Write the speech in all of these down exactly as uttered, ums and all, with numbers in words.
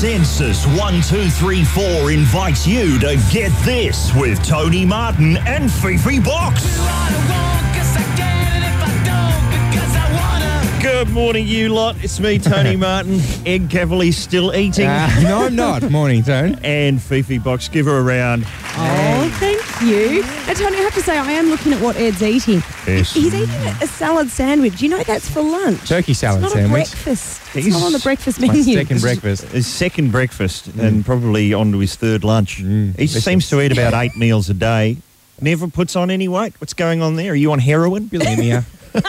Census one two three four invites you to Get This with Tony Martin and Fifi Box. Good morning, you lot. It's me, Tony Martin. Egg Cavalier still eating. Uh, no, I'm not. Morning, Tone. And Fifi Box. Give her a round. Oh, thank you. And Tony, I have to say, I am looking at what Ed's eating. Yes. He's eating a salad sandwich. You know that's for lunch. Turkey salad it's not sandwich. a breakfast. It's He's- not on the breakfast My menu. second breakfast. His second breakfast and probably on to his third lunch. Mm, he seems to eat about eight meals a day. Never puts on any weight. What's going on there? Are you on heroin? Bulimia.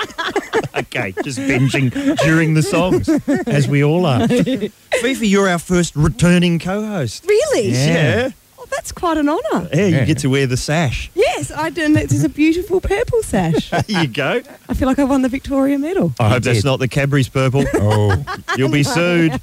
Okay, just binging during the songs, as we all are. Fifi, you're our first returning co-host. Really? Yeah. Oh, that's quite an honour. Yeah, you Yeah. get to wear the sash. Yes, I do. And it's a beautiful purple sash. There you go. I feel like I won the Victoria Medal. I hope that's did. not the Cadbury's purple. Oh, You'll be sued.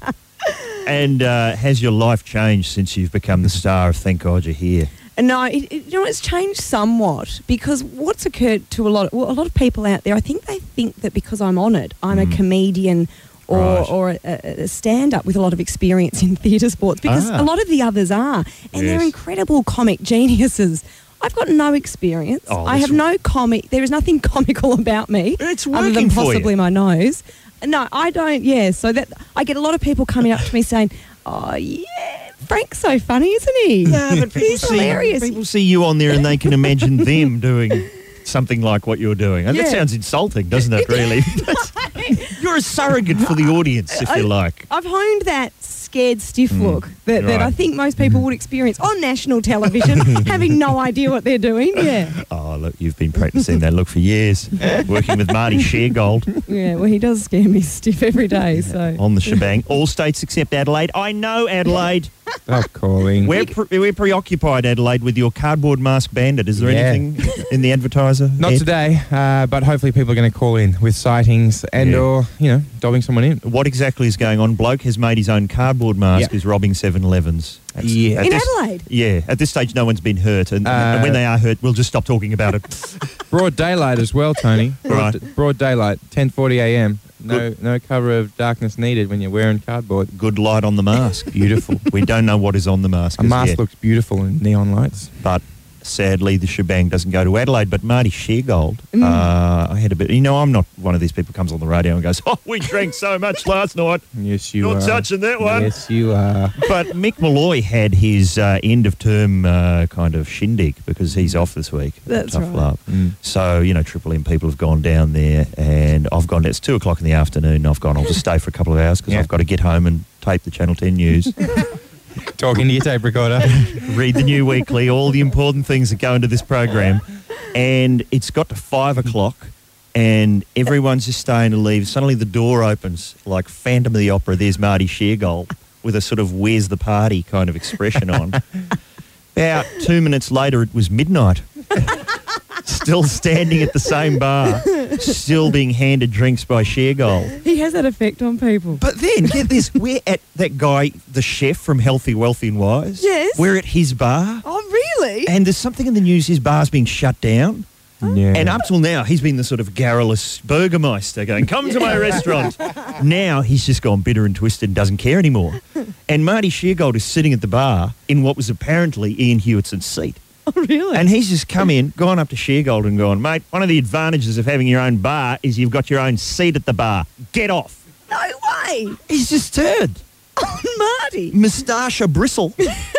And uh, has your life changed since you've become the star of Thank God You're Here? And no, it, it, you know, it's changed somewhat because what's occurred to a lot of, well, a lot of people out there, I think they think that because I'm on it, I'm a comedian or, Right. or a, a stand-up with a lot of experience in theatre sports because Ah. a lot of the others are. And they're Yes. incredible comic geniuses. I've got no experience. Oh, I that's- have no comic. There is nothing comical about me. It's other working than for you. possibly my nose. No, I don't. Yeah, so that I get a lot of people coming up to me saying, "Oh yeah, Frank's so funny, isn't he? Yeah, but people He's see, hilarious." people see you on there and they can imagine them doing something like what you're doing. And that Yeah. sounds insulting, doesn't it, really? You're a surrogate for the audience, if you like. I've honed that scared stiff look that, that right. I think most people would experience on national television, having no idea what they're doing. Yeah, Oh, look, you've been practicing that look for years, working with Marty Sheargold yeah. Well, he does scare me stiff every day. So on the shebang. All states except Adelaide. I know, Adelaide. stop calling. We're, pre- we're preoccupied, Adelaide, with your cardboard mask bandit. Is there Yeah. anything in the advertiser? Not Ed? today, uh, but hopefully people are going to call in with sightings and Yeah. or, you know, dobbing someone in. What exactly is going on? Bloke has made his own cardboard mask, Yeah. is robbing seven elevens. That's- Yeah. at in this- Adelaide. Yeah, at this stage, no one's been hurt. And, and Uh, when they are hurt, we'll just stop talking about it. Broad daylight as well, Tony. Broad, Right. broad daylight, ten forty a m. No, no cover of darkness needed when you're wearing cardboard. Good light on the mask. Beautiful. We don't know what is on the mask. A as mask yet, looks beautiful in neon lights. but sadly, the shebang doesn't go to Adelaide. But Marty Sheargold, Mm. uh, I had a bit. You know, I'm not one of these people who comes on the radio and goes, "Oh, we drank so much last night." Yes, you Not are. touching that one. Yes, you are. But Mick Malloy had his uh, end of term uh, kind of shindig because he's off this week. That's Tough right. love. Mm. So, you know, Triple M people have gone down there and I've gone, it's two o'clock in the afternoon and I've gone, I'll just stay for a couple of hours because Yeah. I've got to get home and tape the Channel ten news, Talking to your tape recorder. read the New Weekly, all the important things that go into this program. And it's got to five o'clock and everyone's just staying to leave. Suddenly the door opens like Phantom of the Opera. There's Marty Sheargold with a sort of where's the party kind of expression on. About two minutes later, it was midnight. Still standing at the same bar, still being handed drinks by Sheargold. He has that effect on people. But then, get this, we're at that guy, the chef from Healthy, Wealthy and Wise. Yes. We're at his bar. Oh, really? And there's something in the news, his bar's being shut down. Yeah. And up till now, he's been the sort of garrulous burgermeister going, come to my restaurant. Now he's just gone bitter and twisted and doesn't care anymore. And Marty Sheargold is sitting at the bar in what was apparently Ian Hewittson's seat. Oh, really? And he's just come in, gone up to Sheargold and gone, mate, one of the advantages of having your own bar is you've got your own seat at the bar. Get off. no way. He's just turned. Oh, Marty. Moustache a bristle.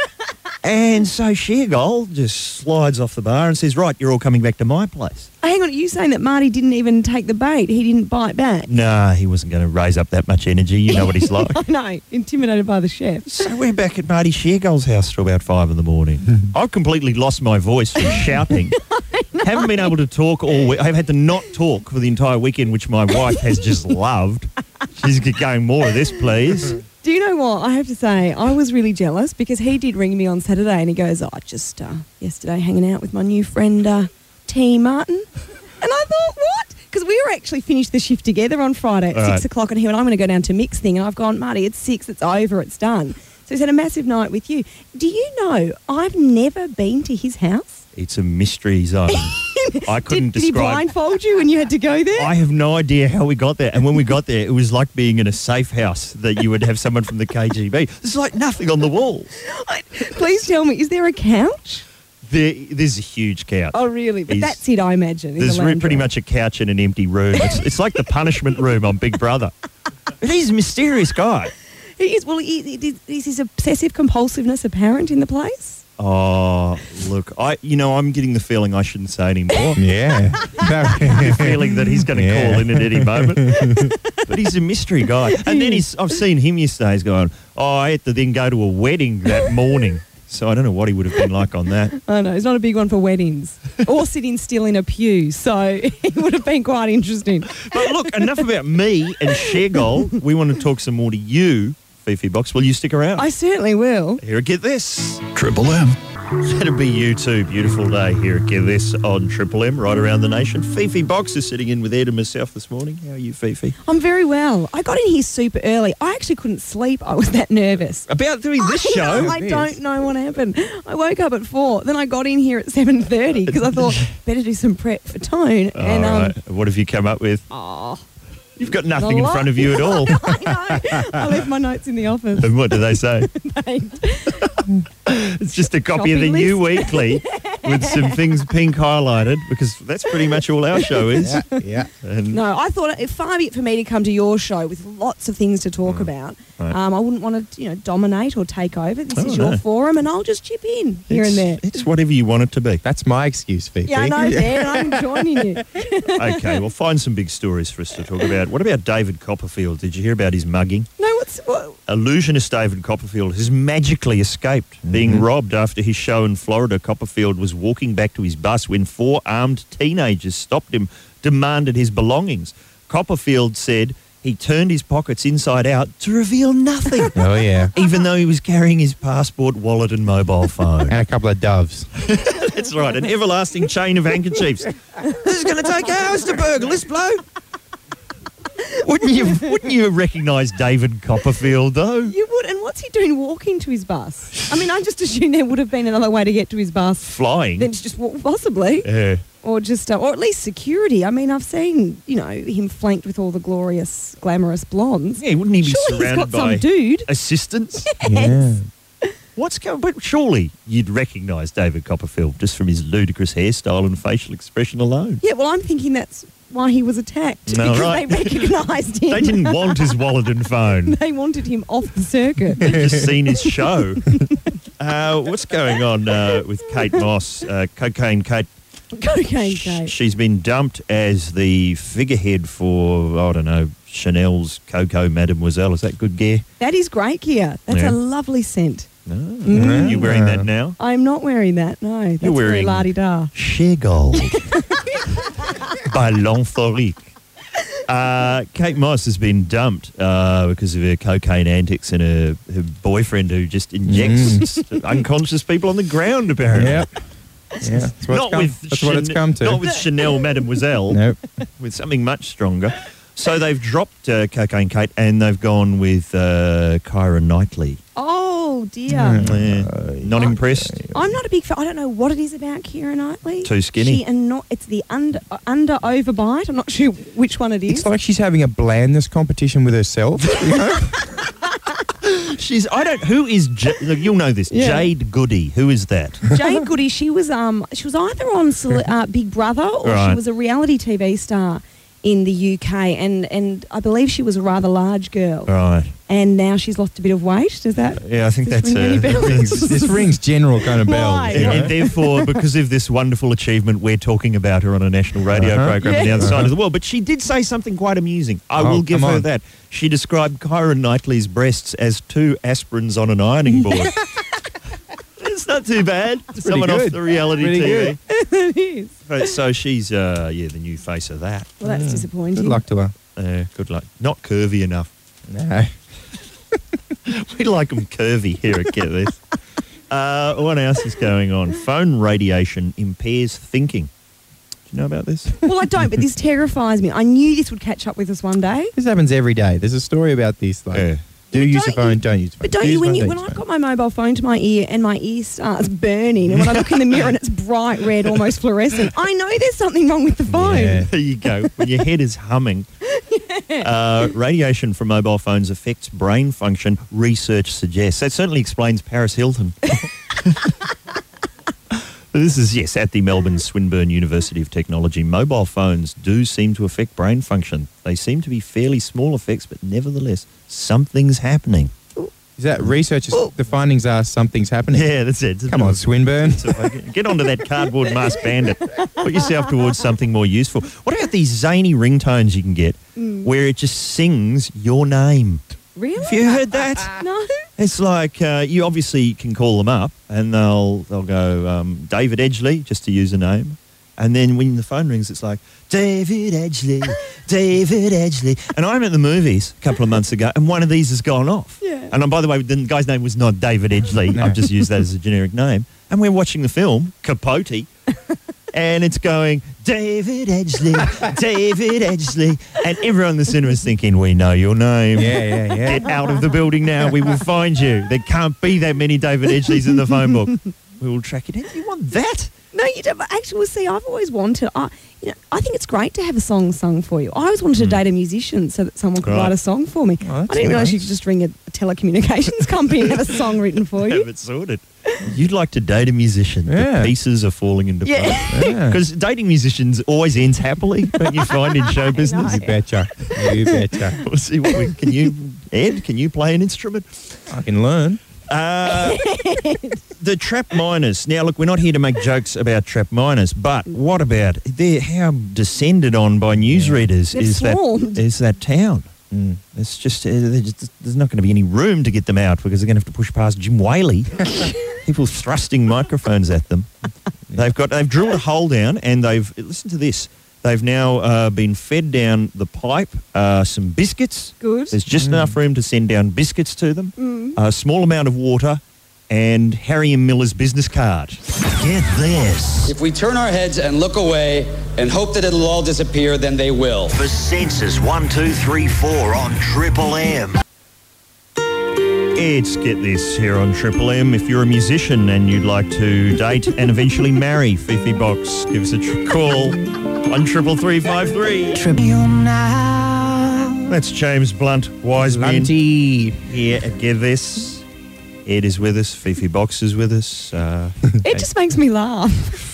And so Sheargold just slides off the bar and says, right, you're all coming back to my place. Hang on, are you saying that Marty didn't even take the bait? He didn't bite back? Nah, he wasn't going to raise up that much energy. You know what he's like. I know, intimidated by the chef. So we're back at Marty Sheargold's house till about five in the morning. I've completely lost my voice from shouting. Haven't been able to talk all week. I've had to not talk for the entire weekend, which my wife has just loved. She's going, more of this, please. Do you know what? I have to say, I was really jealous because he did ring me on Saturday and he goes, oh, just uh, yesterday hanging out with my new friend, uh, T. Martin. And I thought, what? Because we were actually finished the shift together on Friday at All six right. o'clock and he went, I'm going to go down to Mix thing. And I've gone, Marty, it's six, it's over, it's done. So he's had a massive night with you. Do you know, I've never been to his house? It's a mystery zone. I couldn't did, did he describe. blindfold you and you had to go there? I have no idea how we got there. And when we got there, it was like being in a safe house that you would have someone from the K G B. There's like nothing on the walls. Please tell me, is there a couch? There, there's a huge couch. Oh, really? But He's- that's it, I imagine. in There's the re- lounge pretty room. much a couch in an empty room. It's, it's like the punishment room on Big Brother. But he's a mysterious guy. He is. Well, he, he, is his obsessive compulsiveness apparent in the place? Oh, look, I you know, I'm getting the feeling I shouldn't say anymore. Yeah. The feeling that he's going to Yeah. call in at any moment. But he's a mystery guy. And then he's, I've seen him yesterday. He's going, oh, I had to then go to a wedding that morning. So I don't know what he would have been like on that. I know, he's not a big one for weddings or sitting still in a pew, so it would have been quite interesting. But look, enough about me and Shergold. We want to talk some more to you, Fifi Box. Will you stick around? I certainly will. Here at Get This. Triple M. That'll be you too. Beautiful day here at Get This on Triple M, right around the nation. Fifi Box is sitting in with Ed and myself this morning. How are you, Fifi? I'm very well. I got in here super early. I actually couldn't sleep. I was that nervous. About doing this I show? know, I don't know what happened. I woke up at four. Then I got in here at seven thirty because I thought better do some prep for Tone. And all um, right. What have you come up with? oh, You've got nothing in lot. front of you at all. I know. I left my notes in the office. And what do they say? mate. It's just a copy of the Shopping New list. Weekly with some things pink highlighted, because that's pretty much all our show is. Yeah. Yeah. And No, I thought it far be it for me to come to your show with lots of things to talk about. Right. Um, I wouldn't want to, you know, dominate or take over. This Oh, is your no. forum, and I'll just chip in here and there. it's, it's whatever you want it to be. That's my excuse, Fifi. Yeah, I know, Dan. I'm joining you. Okay, well, find some big stories for us to talk about. What about David Copperfield? Did you hear about his mugging? No, what's what? Illusionist David Copperfield has magically escaped being robbed after his show in Florida. Copperfield was walking back to his bus when four armed teenagers stopped him, demanded his belongings. Copperfield said he turned his pockets inside out to reveal nothing, Oh, yeah. even though he was carrying his passport, wallet and mobile phone. And a couple of doves. That's right, an everlasting chain of handkerchiefs. This is going to take hours to burgle this bloke. Wouldn't you, wouldn't you recognise David Copperfield, though? You would, and what's he doing walking to his bus? I mean, I just assumed there would have been another way to get to his bus Flying. than to just walk, possibly, Yeah. or just, uh, or at least security. I mean, I've seen, you know, him flanked with all the glorious, glamorous blondes. Yeah, wouldn't he be Surely he's surrounded got some by dude. assistants? Yeah. What's going? But surely you'd recognise David Copperfield just from his ludicrous hairstyle and facial expression alone. Yeah, well, I'm thinking that's why he was attacked, No, because right. they recognised him. They didn't want his wallet and phone. They wanted him off the circuit. They've just seen his show. Uh, what's going on uh, with Kate Moss? Uh, Cocaine Kate. Cocaine Kate. She's been dumped as the figurehead for, I don't know, Chanel's Coco Mademoiselle. Is that good gear? That is great gear. That's Yeah. a lovely scent. No. Mm. You wearing that now? I'm not wearing that, no. That's very wearing- la-di-da. Share Gold by L'Enthorique. Uh, Kate Moss has been dumped uh, because of her cocaine antics and her, her boyfriend who just injects unconscious people on the ground, apparently. Yep. Yeah. That's what, Not it's, come, with that's what it's Chane- come to. Not with Chanel Mademoiselle, Nope. with something much stronger. So they've dropped uh, Cocaine Kate and they've gone with uh, Kyra Knightley. Oh, dear. Yeah. Not Oh. impressed? I'm not a big fan. I don't know what it is about Keira Knightley. Too skinny? She and not. It's the under uh, under overbite. I'm not sure which one it is. It's like she's having a blandness competition with herself. You know? She's, I don't, who is, J- look, you'll know this, Yeah. Jade Goody. Who is that? Jade Goody. She was um she was either on Cele- uh, Big Brother or Right. she was a reality T V star in the U K, and and I believe she was a rather large girl. Right. And now she's lost a bit of weight. Does that? Yeah, I think Does that's this ring any uh, bells? rings- This rings general kind of bells. Right. you know? And therefore, because of this wonderful achievement, we're talking about her on a national radio Uh-huh. program on the Yeah. other side of the world. But she did say something quite amusing. I Oh, will give come her on. that. She described Kyra Knightley's breasts as two aspirins on an ironing board. It's not too bad. Someone off good. the reality Pretty T V. good. it is. But, so she's, uh, yeah, the new face of that. Well, that's Yeah. disappointing. Good luck to her. Uh, good luck. Not curvy enough. No. We like them curvy here at Get This. Uh, what else is going on? Phone radiation impairs thinking. Do you know about this? Well, I don't, but this terrifies me. I knew this would catch up with us one day. This happens every day. There's a story about this. Like, Yeah. Do But use don't your phone, you- don't use your phone. But don't Do you use when phone, you don't when use I've phone. got my mobile phone to my ear and my ear starts burning, and when I look in the mirror and it's bright red, almost fluorescent, I know there's something wrong with the phone. Yeah. There you go. When your head is humming. Uh, radiation from mobile phones affects brain function, research suggests. That certainly explains Paris Hilton. This is, yes, at the Melbourne Swinburne University of Technology. Mobile phones do seem to affect brain function. They seem to be fairly small effects, but nevertheless, something's happening. Is that research? Is, the findings are something's happening. Yeah, that's it. It's a Come bit on, of- Swinburne. Get onto that cardboard mask bandit. Put yourself towards something more useful. What about these zany ringtones you can get where it just sings your name? Really? Have you heard that? No. It's like uh, you obviously can call them up and they'll they'll go um, David Edgley, just to use a name. And then when the phone rings, it's like, David Edgley, David Edgley. And I'm at the movies a couple of months ago and one of these has gone off. Yeah. And um, by the way, the guy's name was not David Edgley. No. I've just used that as a generic name. And we're watching the film, Capote, and it's going, David Edgley, David Edgley. And everyone in the cinema is thinking, we know your name. Yeah, yeah, yeah. Get out of the building now. We will find you. There can't be that many David Edgleys in the phone book. We will track it down. You want that? No, you don't. But actually, well, see, I've always wanted. I, you know, I think it's great to have a song sung for you. I always wanted to date a musician so that someone could Right. write a song for me. Oh, I that's didn't realise nice. you could just ring a, a telecommunications company and have a song written for you. Have it sorted. You'd like to date a musician. Yeah. The pieces are falling into Yeah. place. Yeah. Because dating musicians always ends happily, don't you find, in show business? You betcha. You betcha. We'll see what we, can you, Ed, can you play an instrument? I can learn. Uh, the trap miners. Now, look, we're not here to make jokes about trap miners, but what about they're how descended on by newsreaders They've is that swarmed. is that town? Mm. It's just, uh, they're just there's not going to be any room to get them out because they're going to have to push past Jim Whaley. People thrusting microphones at them. They've got they've drilled a hole down and they've listen to this. They've now uh, been fed down the pipe uh, some biscuits. Good. There's just enough room to send down biscuits to them, Mm. a small amount of water, and Harry and Miller's business card. Get this. If we turn our heads and look away and hope that it'll all disappear, then they will. For Census one two three four on Triple M. It's Get This here on Triple M. If you're a musician and you'd like to date and eventually marry Fifi Box, give us a tr- call on triple three five three. That's James Blunt, Wiseman, Lunty. here at Get This. Ed is with us, Fifi Box is with us. Uh, It just makes me laugh.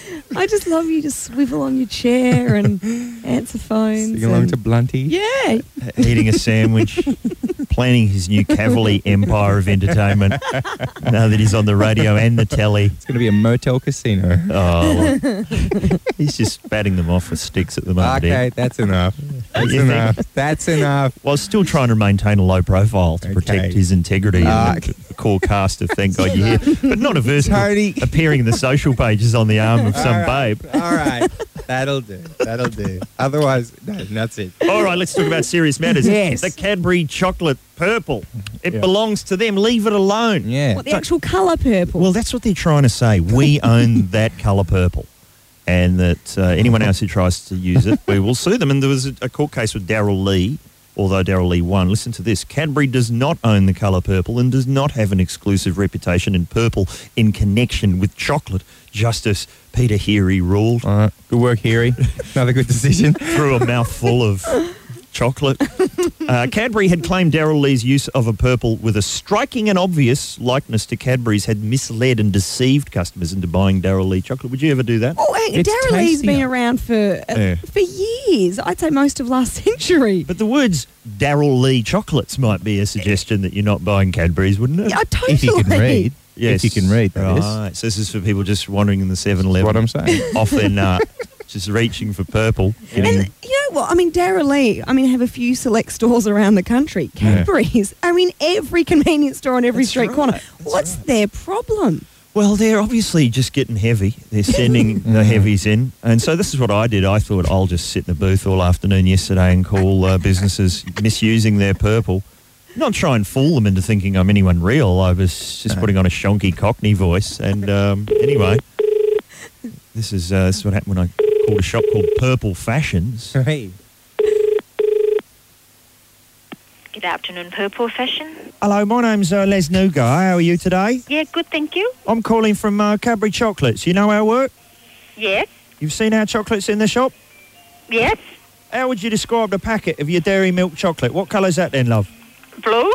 I just love you to swivel on your chair and answer phones. Sing along and- to Blunty. Yeah. eating a sandwich, planning his new Cavalier empire of entertainment now that he's on the radio and the telly. It's going to be a motel casino. Oh, well, he's just batting them off with sticks at the moment. Okay, Ed. that's enough. That's You think? enough. That's enough. While still trying to maintain a low profile to protect Okay. his integrity Ah, and the, the core cast of Thank God You're Here, but not averse to Tony. appearing in the social pages on the arm of some All right. babe. All right. That'll do. That'll do. Otherwise, no, that's it. All right, let's talk about serious matters. Yes. The Cadbury chocolate purple. It Yeah. belongs to them. Leave it alone. Yeah. What, the actual colour purple? Well, that's what they're trying to say. We own that colour purple. And that uh, anyone else who tries to use it, we will sue them. And there was a, a court case with Daryl Lee, although Daryl Lee won. Listen to this. Cadbury does not own the colour purple and does not have an exclusive reputation in purple in connection with chocolate. Justice Peter Heary ruled All right. Good work, Harry. Another good decision. through a mouthful of chocolate. Uh, Cadbury had claimed Daryl Lee's use of a purple with a striking and obvious likeness to Cadbury's had misled and deceived customers into buying Daryl Lee chocolate. Would you ever do that? Oh, hey, It's Daryl Lee's tastier. been around for uh, Yeah. for years. I'd say most of last century. But the words Daryl Lee chocolates might be a suggestion that you're not buying Cadbury's, wouldn't it? Yeah, totally. If you can read. Yes. If you can read, that is. Right. So this is for people just wandering in the seven eleven. What I'm saying. Off their nut, just reaching for purple. Getting, And you know what? I mean, Daryl Lee, I mean, have a few select stores around the country. Yeah. Cadbury's, I mean, every convenience store on every That's street right. corner. That's What's right. their problem? well, they're obviously just getting heavy. They're sending the heavies in. And so this is what I did. I thought I'll just sit in the booth all afternoon yesterday and call uh, businesses misusing their purple. Not try and fool them into thinking I'm anyone real. I was just putting on a shonky Cockney voice. And um, anyway, this is, uh, this is what happened when I called a shop called Purple Fashions. Hey. Good afternoon, Purple Fashion. Hello, my name's uh, Les Nugar. How are you today? Yeah, good, thank you. I'm calling from uh, Cadbury Chocolates. You know our work? Yes, You've seen our chocolates in the shop? yes. How would you describe the packet of your dairy milk chocolate? What colour's that then, love? Blue?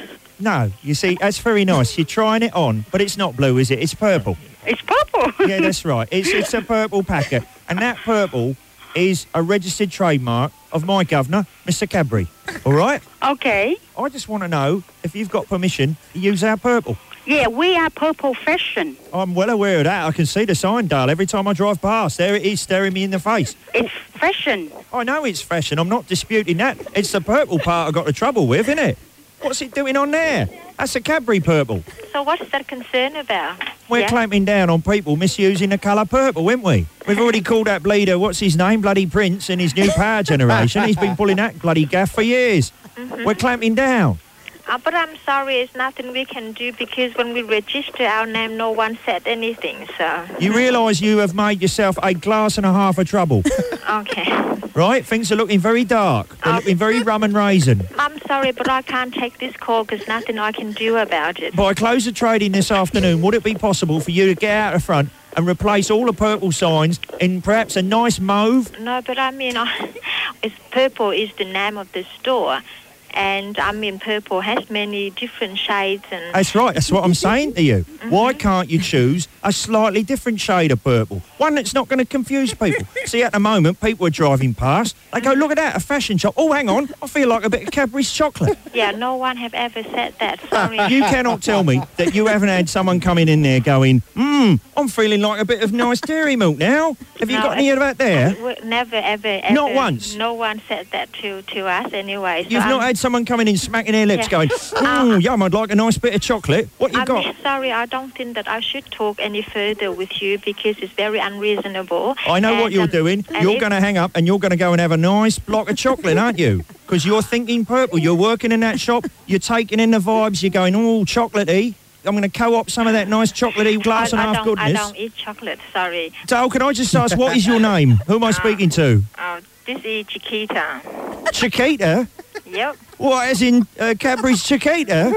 No, you see, that's very nice. You're trying it on, but it's not blue, is it? It's purple. It's purple. Yeah, that's right. It's it's a purple packet. And that purple is a registered trademark of my governor, Mister Cadbury. All right? Okay. I just want to know if you've got permission to use our purple. Yeah, we are Purple Fashion. I'm well aware of that. I can see the sign, Dale, every time I drive past. There it is, staring me in the face. It's fashion. I know it's fashion. I'm not disputing that. It's the purple part I've got the trouble with, isn't it? What's it doing on there? That's a Cadbury purple. So what's that concern about? We're yeah? clamping down on people misusing the colour purple, ain't we? We've already called that bleeder, what's his name, bloody Prince, in his new power generation. He's been pulling that bloody gaff for years. Mm-hmm. We're clamping down. Uh, but I'm sorry, it's nothing we can do because when we register our name, no one said anything, so... You realise you have made yourself a glass and a half of trouble, Okay. right? Things are looking very dark. They're Oh. looking very rum and raisin. I'm sorry, but I can't take this call because nothing I can do about it. By close of trading this afternoon, would it be possible for you to get out the front and replace all the purple signs in perhaps a nice mauve? No, but I mean, I, it's purple is the name of the store. And, I mean, purple has many different shades and... That's right, that's what I'm saying to you. Why can't you choose a slightly different shade of purple? One that's not going to confuse people. See, at the moment, people are driving past. They go, look at that, a fashion shop. Oh, hang on, I feel like a bit of Cadbury's chocolate. Yeah, no one have ever said that, sorry. You cannot tell me that you haven't had someone coming in there going, hmm, I'm feeling like a bit of nice dairy milk now. Have you No, got any of that there? We- Never, ever, ever... Not once? No one said that to, to us anyway. So You've I'm, not had someone coming in smacking their lips Yeah. going, oh, yum, I'd like a nice bit of chocolate. What you I'm got? sorry, I don't think that I should talk any further with you because it's very unreasonable. I know what And, you're um, doing. and You're if- going to hang up and you're going to go and have a nice block of chocolate, aren't you? Because you're thinking purple. You're working in that shop. You're taking in the vibes. You're going, oh, chocolatey. I'm going to co-op some of that nice chocolatey glass I, and I half don't, goodness. I don't eat chocolate, sorry. Dale, can I just ask, what is your name? Who am I speaking to? Oh, this is Chiquita. Chiquita? Yep. What, as in uh, Cadbury's Chiquita?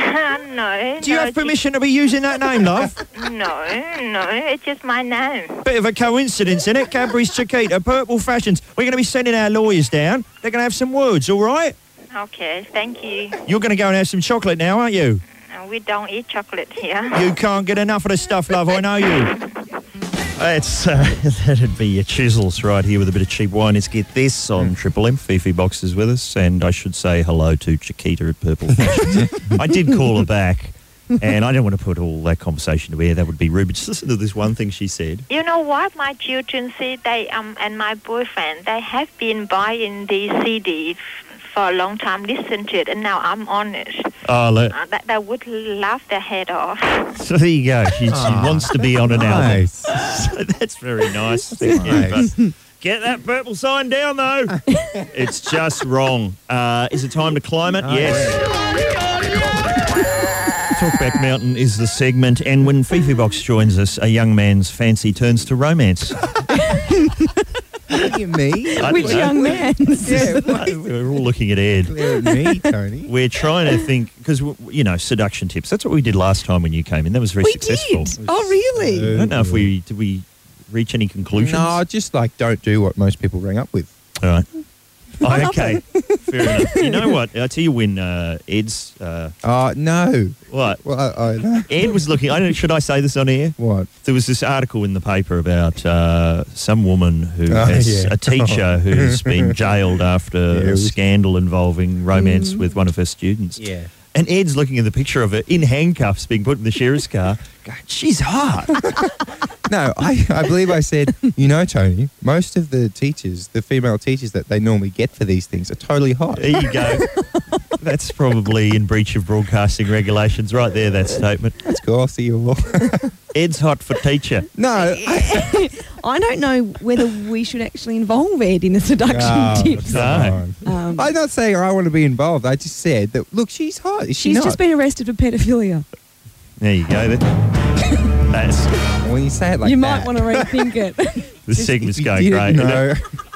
No. Do you no, have permission to be using that name, love? Chi- No, no, it's just my name. Bit of a coincidence, isn't it? Cadbury's Chiquita, Purple Fashions. We're going to be sending our lawyers down. They're going to have some words, all right? Okay, thank you. You're going to go and have some chocolate now, aren't you? Uh, we don't eat chocolate here. You can't get enough of the stuff, love. I know you. It's uh, that'd be your chisels right here with a bit of cheap wine. Let's get this on Triple M. Fifi Box is with us, and I should say hello to Chiquita at Purple Fashions. I did call her back, and I don't want to put all that conversation to air. That would be rude. But just listen to this one thing she said. You know what? My children say they um and my boyfriend they have been buying the C D f- for a long time. Listen to it, and now I'm on it. Oh, look. Uh, that they would laugh their head off. So there you go. She, she wants to be on an Nice. album. So that's very nice. Thank you. Nice. But get that purple sign down, though. It's just wrong. Uh, is it time to climb it? Oh, Yes. Talkback Mountain is the segment, and when Fifi Box joins us, a young man's fancy turns to romance. Look at me. I Which don't know. young man? Yeah, We're all looking at Ed. clear at me, Tony. We're trying to think, because, you know, seduction tips. That's what we did last time when you came in. That was very We successful. did. Oh, really? I don't know if we, did we reach any conclusions? No, just like don't do what most people ring up with. All right. I Oh, love okay. Fair enough. You know what? I tell you when uh, Ed's... Uh, Oh, no. what? Well, I, I know. Ed was looking... I don't. Should I say this on air? What? There was this article in the paper about uh, some woman who Oh, has yeah. a teacher who's been jailed after Yeah, it a was- scandal involving romance with one of her students. Yeah. And Ed's looking at the picture of her in handcuffs being put in the sheriff's car. Going, she's hot. No, I, I believe I said, you know, Tony, most of the teachers, the female teachers that they normally get for these things are totally hot. There you go. That's probably in breach of broadcasting regulations right there, that statement. Let's go. I'll see you all. Ed's hot for teacher. No. I, I don't know whether we should actually involve Ed in the seduction Oh, tips. No. come on. Um, I'm not saying I want to be involved. I just said that, look, she's hot. Is she she's not? just been arrested for pedophilia. There you go. That- That's When you say it like you that. might want to rethink it. the segment's If you going great. didn't know-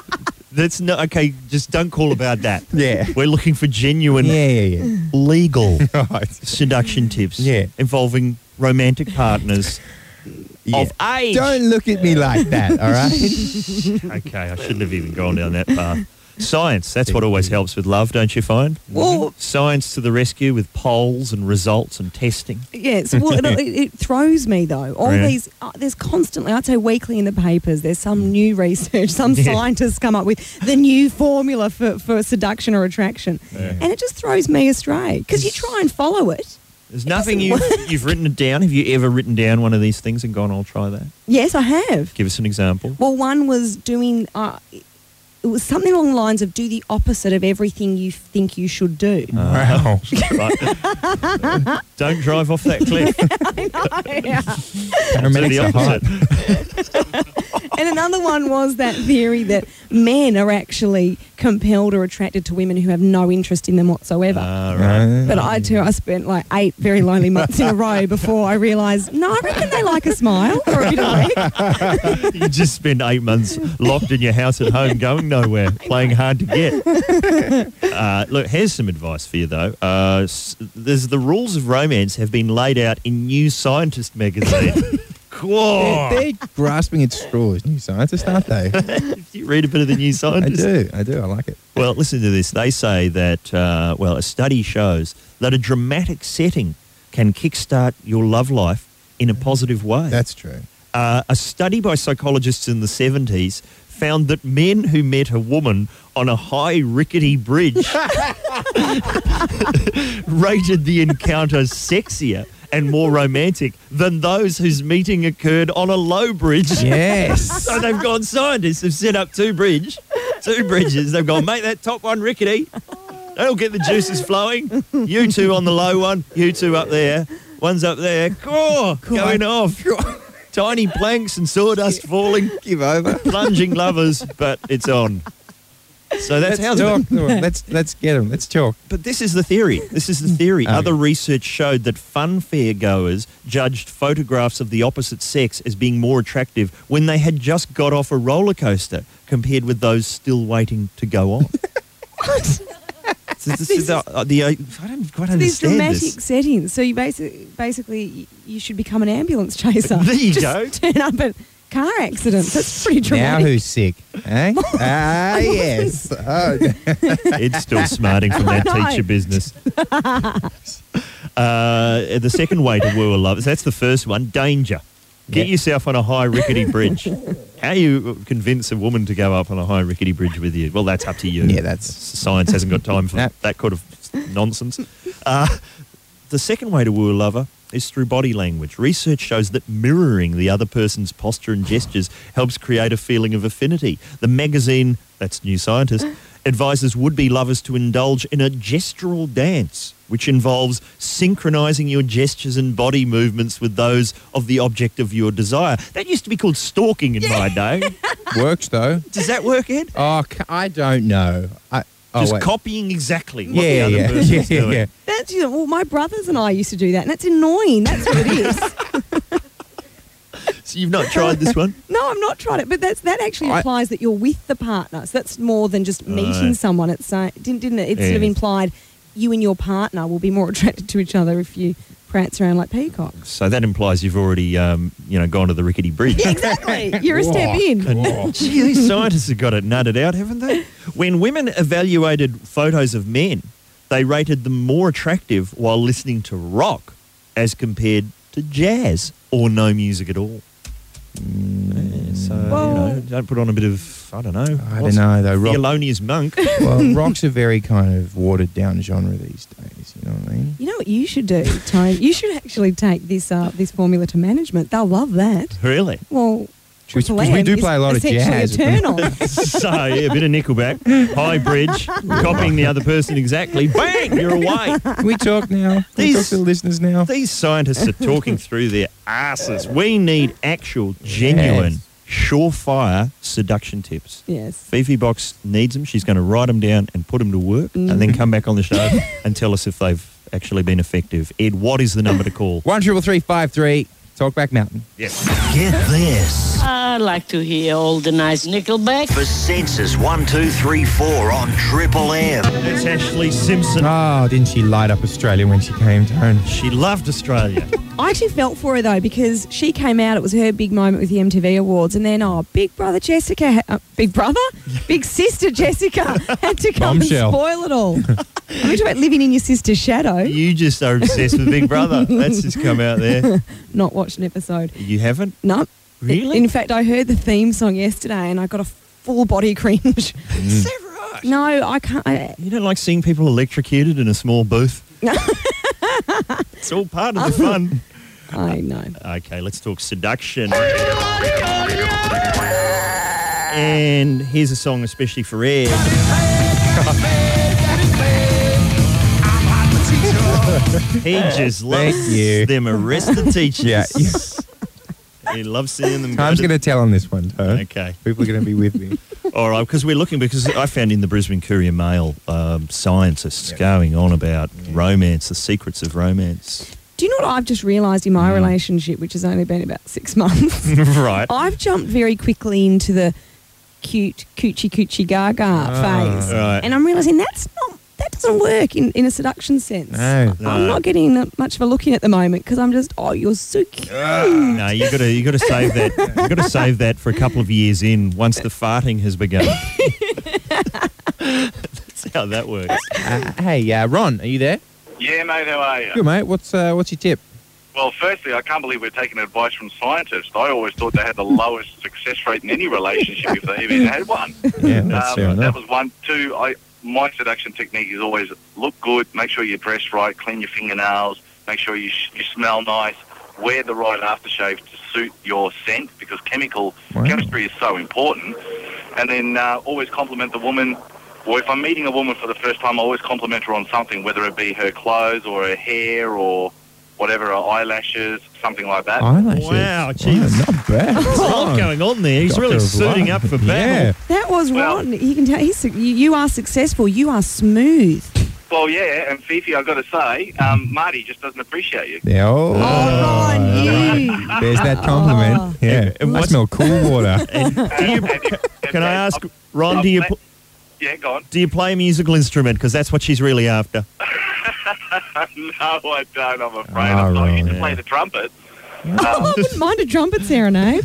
That's not okay. Just don't call about that. Yeah. We're looking for genuine, Yeah, yeah, yeah. legal Right. seduction tips. Yeah. Involving romantic partners Yeah. of age. Don't look at me like that, all right? Okay, I shouldn't have even gone down that path. Science, that's what always helps with love, don't you find? Well- Science to the rescue with polls and results and testing. Yes, well, it, it throws me though. All Really? these, uh, there's constantly, I'd say weekly in the papers, there's some new research, some Yeah. scientists come up with the new formula for, for seduction or attraction. And it just throws me astray because you try and follow it. There's nothing doesn't you've, work. you've written it down. Have you ever written down one of these things and gone, I'll try that? Yes, I have. Give us an example. Well, one was doing, uh, it was something along the lines of do the opposite of everything you think you should do. Wow. Right. Don't drive off that cliff. Do Paramedics the are hot. opposite. And another one was that theory that men are actually compelled or attracted to women who have no interest in them whatsoever. Ah, right. But I too, I spent like eight very lonely months in a row before I realised, no, I reckon they like a smile or a bit of leg. You just spend eight months locked in your house at home going nowhere, playing hard to get. Uh, look, here's some advice for you, though. Uh, s- there's the rules of romance have been laid out in New Scientist magazine. Whoa. They're, they're grasping at straws, new scientists, aren't they? You read a bit of the New I Scientist? do, I do, I like it. Well, listen to this. They say that, uh, well, a study shows that a dramatic setting can kickstart your love life in a positive way. That's true. Uh, a study by psychologists in the seventies found that men who met a woman on a high rickety bridge rated the encounter sexier and more romantic than those whose meeting occurred on a low bridge. Yes. So they've gone, scientists have set up two bridge, two bridges. They've gone, make that top one rickety. That'll get the juices flowing. You two on the low one, you two up there. One's up there. Oh, going off. Tiny planks and sawdust falling. Give over. Plunging lovers, but it's on. So that's how Let's the talk to 'em. Let's, let's get them. Let's talk. But this is the theory. This is the theory. Okay. Other research showed that fun fair goers judged photographs of the opposite sex as being more attractive when they had just got off a roller coaster compared with those still waiting to go on. So this is the, uh, the, uh, I don't quite These understand dramatic this. settings. So you basically, basically, you should become an ambulance chaser. There you Just go. Turn up at car accidents. That's pretty Now dramatic. who's sick? Eh? Ah, yes. Oh, It's still smarting from that I know. teacher business. Uh, the second way to woo a lover, that's the first one, danger. Get Yeah. yourself on a high rickety bridge. How you convince a woman to go up on a high rickety bridge with you? Well, that's up to you. Yeah, that's- Science hasn't got time for No. that kind of nonsense. Uh, the second way to woo a lover is through body language. Research shows that mirroring the other person's posture and gestures helps create a feeling of affinity. The magazine, that's New Scientist, advises would-be lovers to indulge in a gestural dance, which involves synchronising your gestures and body movements with those of the object of your desire. That used to be called stalking in my day. works though. Does that work, Ed? Oh, c- I don't know. I, oh, Just wait. copying exactly what Yeah, the other yeah, person's yeah, yeah, doing. yeah. That's, you know, well, my brothers and I used to do that, and that's annoying. That's what it is. So you've not tried this one? No, I'm not trying it, but that's that actually I- implies that you're with the partner. So that's more than just meeting Right. someone. It's saying, didn't, didn't it? It sort of Yes. implied you and your partner will be more attracted to each other if you prance around like peacocks. So that implies you've already, um, you know, gone to the rickety bridge. Yeah, exactly. You're a step in. And, gee, these scientists have got it nutted out, haven't they? When women evaluated photos of men, they rated them more attractive while listening to rock as compared to jazz or no music at all. Yeah, so, Well- you know, don't put on a bit of, I don't know. I what's- don't know though. Rock, Thelonious Monk. well, rock's a very kind of watered down genre these days. You know what I mean? You know what you should do, Tone? You should actually take this uh, this formula to management. They'll love that. Really? Well, Because Triple we M do is play a lot of essentially jazz. a turn on. So, yeah, a bit of Nickelback, high bridge, copying the other person exactly. Bang, you're away. Can we talk now? Can we These- talk to the listeners now? These scientists are talking through their asses. We need actual, genuine, surefire seduction tips. Yes. Fifi Box needs them. She's going to write them down and put them to work and then come back on the show and tell us if they've actually been effective. Ed, what is the number to call? One triple three five three. It's Talkback Mountain. Yes. Get this. I like to hear all the nice Nickelback. For Census one two three four on Triple M. That's Ashley Simpson. Oh, didn't she light up Australia when she came down? She loved Australia. I actually felt for her though because she came out. It was her big moment with the M T V Awards, and then oh, Big Brother Jessica, ha- uh, Big Brother, Big Sister Jessica had to come Bombshell. and spoil it all. I'm talking about living in your sister's shadow. You just are obsessed with Big Brother. That's just come out there. Not watched an episode. You haven't? No. Really? In fact, I heard the theme song yesterday, and I got a full body cringe. Is that right? No, I can't. I, You don't like seeing people electrocuted in a small booth? No. It's all part of the fun. I know. Okay, let's talk seduction. And here's a song especially for Ed. He just loves Thank you. them arrested teachers. Yeah. He loves seeing them. Time's go going to tell on this one, Tone. Okay. People are going to be with me. All right, because we're looking, because I found in the Brisbane Courier Mail um, scientists Yep. going on about romance, the secrets of romance. Do you know what I've just realised in my Mm. relationship, which has only been about six months? Right. I've jumped very quickly into the cute, coochie coochie gaga phase. Right. And I'm realising that's not, that doesn't work in, in a seduction sense. No. No. I'm not getting that much of a look in at the moment because I'm just, oh, you're so cute. No, you got to you got to save that. You got to save that for a couple of years in, once the farting has begun. That's how that works. Uh, hey, uh, Ron, are you there? Yeah, mate, how are you? Good, mate. What's uh, what's your tip? Well, firstly, I can't believe we're taking advice from scientists. I always thought they had the lowest success rate in any relationship if they even had one. Yeah, that's fair Um, that enough. was one. Two, I, my seduction technique is always look good, make sure you dress right, clean your fingernails, make sure you, sh- you smell nice, wear the right aftershave to suit your scent because chemical Wow. chemistry is so important. And then uh, always compliment the woman. Or if I'm meeting a woman for the first time, I always compliment her on something, whether it be her clothes or her hair or whatever, her eyelashes, something like that. Eyelashes. Wow, jeez. Wow, not bad. There's a lot going on there. He's Doctor really of suiting Love. up for battle. Yeah. That was Well- Ron. You can tell he's, su- you, you are successful. You are smooth. Well, yeah, and Fifi, I've got to say, um, Marty just doesn't appreciate you. Yeah. Oh, Oh, Ron, you. There's that compliment. Oh. Yeah. And I what's- smell cool water. And do you, And if- can I ask, Ron, I've do you met- pl- Yeah, go on. do you play a musical instrument? Because that's what she's really after. No, I don't, I'm afraid. Oh, I'm not. I used to right. play the trumpet. Oh, I wouldn't mind a trumpet serenade.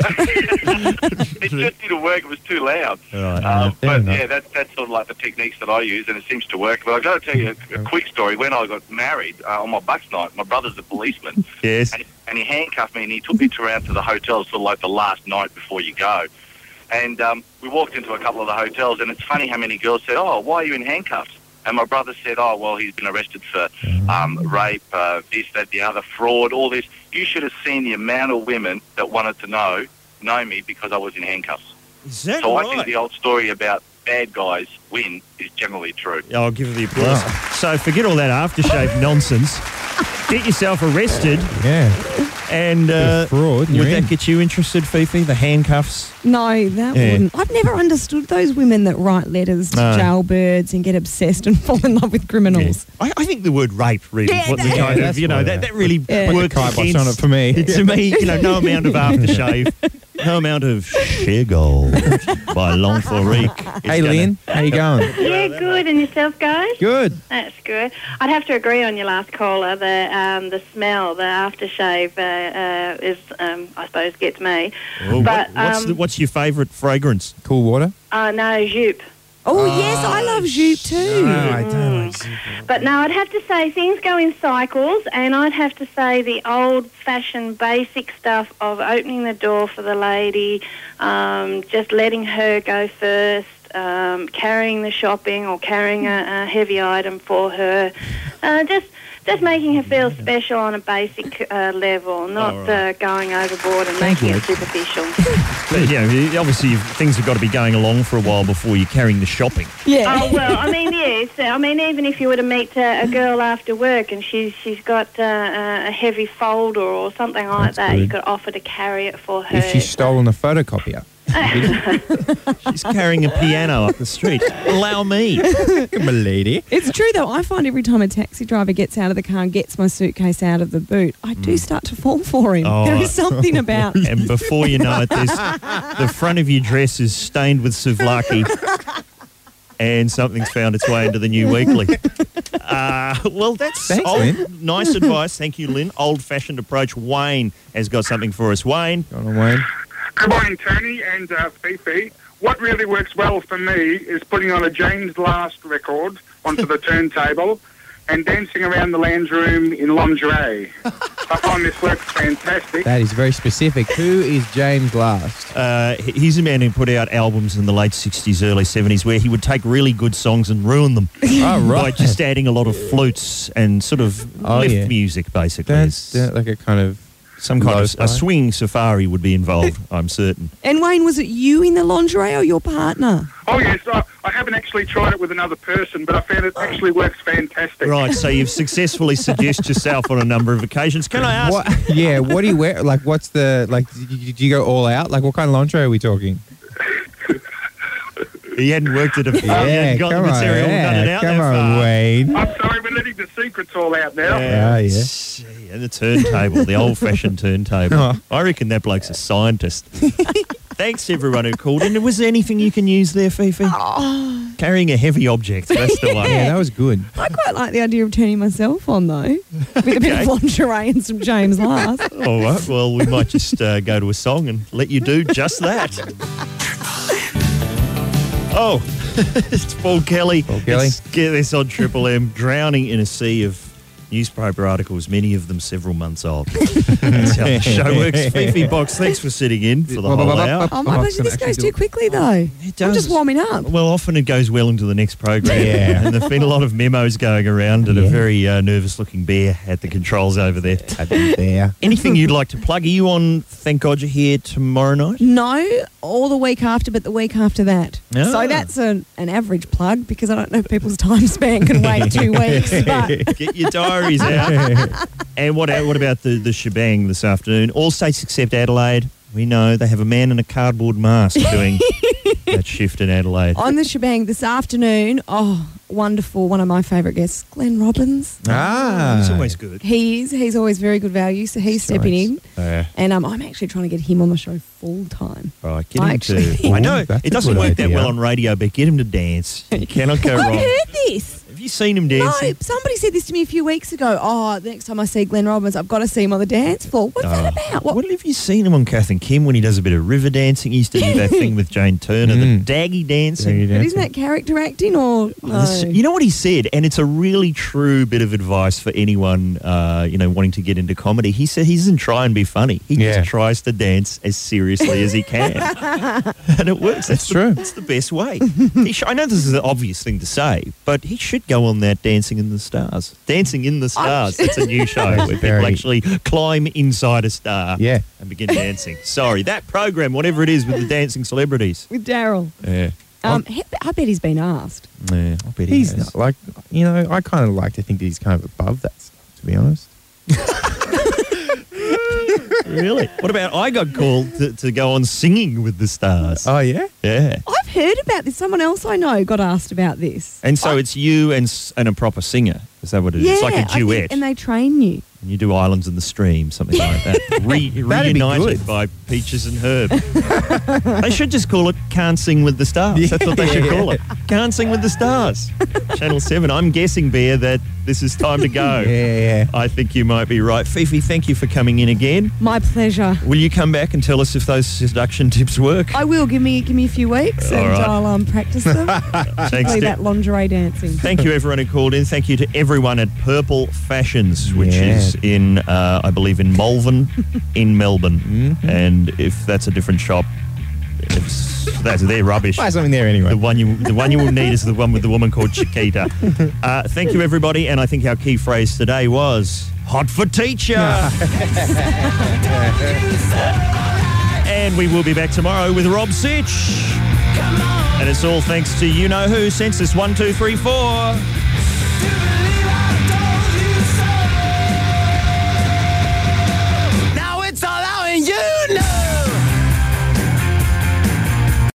It just didn't work. It was too loud. Right. Um, fair but enough. yeah, that's that's sort of like the techniques that I use, and it seems to work. But I've got to tell you a, a quick story. When I got married uh, on my bucks night, my brother's a policeman, Yes. and, and he handcuffed me and he took me to around to the hotel, sort of like the last night before you go. And um, we walked into a couple of the hotels, and it's funny how many girls said, "Oh, why are you in handcuffs?" And my brother said, "Oh, well, he's been arrested for um, rape, uh, this, that, the other, fraud, all this." You should have seen the amount of women that wanted to know know me because I was in handcuffs. Is that So right? I think the old story about bad guys win is generally true. Yeah, I'll give her the applause. So forget all that aftershave nonsense. Get yourself arrested, Yeah. and Bit uh, of fraud. would You're that in. get you interested, Fifi? The handcuffs? No, that Yeah. wouldn't. I've never understood those women that write letters to No. jailbirds and get obsessed and fall in love with criminals. I, I think the word rape really, Yeah, what the that- kind Yeah, of, that's you know, what that, it- that really Yeah. worked Kibosh against on it for me. To me, you know, no amount of aftershave, no amount of share gold by Longforique. is Hey, gonna- Lynn. How you going? Yeah, good. And yourself, guys? Good. That's good. I'd have to agree on your last caller. The um, the smell, the aftershave, uh, uh, is um, I suppose gets me. Oh, But, what- what's, um, the, what's your favourite fragrance? Cool water? Uh, no, Jupe. Oh, yes, I love Joop too. I don't like But no, I'd have to say things go in cycles, and I'd have to say the old-fashioned basic stuff of opening the door for the lady, um, just letting her go first, um, carrying the shopping or carrying a, a heavy item for her, uh, just just making her feel special on a basic uh, level, not Oh, right. uh, going overboard and Thank making you. it superficial. But, you know, obviously things have got to be going along for a while before you're carrying the shopping. Yeah. Oh, well, I mean, yes. I mean, even if you were to meet uh, a girl after work and she's she's got uh, a heavy folder or something like That's that, you good. could offer to carry it for her. If she's stolen a photocopier. She's carrying a piano up the street. Allow me. My lady. It's true, though. I find every time a taxi driver gets out of the car and gets my suitcase out of the boot, I do start to fall for him. Oh. There is something about... And before you know it, there's, the front of your dress is stained with souvlaki and something's found its way into the new weekly. Uh, well, that's Thanks, old, Lynn. nice advice. Thank you, Lynn. Old-fashioned approach. Wayne has got something for us. Wayne. Go on, Wayne. Good morning, Tony and uh, Fifi. What really works well for me is putting on a James Last record onto the turntable and dancing around the lounge room in lingerie. I find this works fantastic. That is very specific. Who is James Last? Uh, he's a man who put out albums in the late sixties, early seventies where he would take really good songs and ruin them. Oh, right. By just adding a lot of flutes and sort of Oh, lift yeah. music, basically. That's It's uh, like a kind of... some kind of lo-fi. a swing safari would be involved, I'm certain. And Wayne, was it you in the lingerie or your partner? Oh, yes, I, I haven't actually tried it with another person, but I found it actually works fantastic. Right, so you've successfully seduced yourself on a number of occasions. Can I ask? What, yeah, what do you wear? Like, what's the... Like, do you, do you go all out? Like, what kind of lingerie are we talking? He hadn't worked at a firm. Yeah, he hadn't got come the on, material, got it yeah, out come that on, far. Wayne. I'm sorry, we're letting the secrets all out now. Ah, yeah. Gee, And the turntable, the old-fashioned turntable. Oh. I reckon that bloke's a scientist. Thanks to everyone who called in. Was there anything you can use there, Fifi? Oh, Carrying a heavy object, that's the one. Yeah, that was good. I quite like the idea of turning myself on, though, with a bit of lingerie and some James Last. All right, well, we might just uh, go to a song and let you do just that. Oh, it's Paul Kelly. Paul Kelly. Let's get this on Triple M. Drowning in a sea of newspaper articles, many of them several months old. That's how the show works. Fifi Box, thanks for sitting in for the whole hour. Oh, my gosh, this goes too quickly, though. It I'm just does. warming up. Well, often it goes well into the next program. Yeah. And there've been a lot of memos going around and a Yeah. very uh, nervous-looking bear at the controls over there. I'd be there. Anything you'd like to plug? Are you on Thank God You're Here tomorrow night? No, all the week after, but the week after that. Ah. So that's an, an average plug because I don't know if people's time span can wait two weeks. But Get your diaries out. And what, what about the, the shebang this afternoon? All states except Adelaide. We know they have a man in a cardboard mask doing that shift in Adelaide. on the shebang this afternoon, oh, wonderful. One of my favourite guests, Glenn Robbins. Ah. It's always good. He is. He's always very good value, so he's stepping in. Uh, And um, I'm actually trying to get him on the show full time. right, get I him actually- to... I know, That's it a doesn't good work that idea. well on radio, but get him to dance. You cannot go I've wrong. heard this. Have you seen him dancing? No, somebody said this to me a few weeks ago. Oh, the next time I see Glenn Robbins, I've got to see him on the dance floor. What's that Oh. about? What? What have you seen him on Kath and Kim when he does a bit of river dancing? He used to do that thing with Jane Turner, Mm. the daggy dancing. Daggy But isn't that character acting or no? This- You know what he said, and it's a really true bit of advice for anyone, uh, you know, wanting to get into comedy. He said he doesn't try and be funny. He Yeah. just tries to dance as seriously as he can, and it works. That's, That's the, true. That's the best way. He sh- I know this is an obvious thing to say, but he should go on that Dancing in the Stars. Dancing in the Stars. That's a new show where people very- actually climb inside a star Yeah. and begin dancing. Sorry, that program, whatever it is with the dancing celebrities. With Daryl. Yeah, Um, he- I bet he's been asked. yeah. I bet he He's has. not, like, you know, I kind of like to think that he's kind of above that stuff, to be honest. Really? What about I got called to, to go on Singing with the Stars? Oh, yeah? Yeah. I've heard about this. Someone else I know got asked about this. And so it's you and s- and a proper singer. Is that what it is? Yeah, It's like a I think- duet. and they train you. And you do Islands in the Stream, something like that. Re- That'd be reunited good. by Peaches and Herb. They should just call it Can't Sing with the Stars. That's what they should call it. Can't Sing with the Stars. Channel seven. I'm guessing, Bear, that this is time to go. Yeah, yeah. I think you might be right. Fifi, thank you for coming in again. My pleasure. Will you come back and tell us if those seduction tips work? I will. Give me give me a few weeks All and right. I'll um, practice them. Thanks, Particularly Deb. that lingerie dancing. Thank you, everyone who called in. Thank you to everyone at Purple Fashions, which Yeah. is in, uh, I believe, in Malvern, in Melbourne. Mhm. And if that's a different shop, if that's they're rubbish. Buy something there anyway. The one you, the one you will need is the one with the woman called Chiquita. Uh, thank you, everybody. And I think our key phrase today was "hot for teacher." And we will be back tomorrow with Rob Sitch. And it's all thanks to you know who, Census one two three four.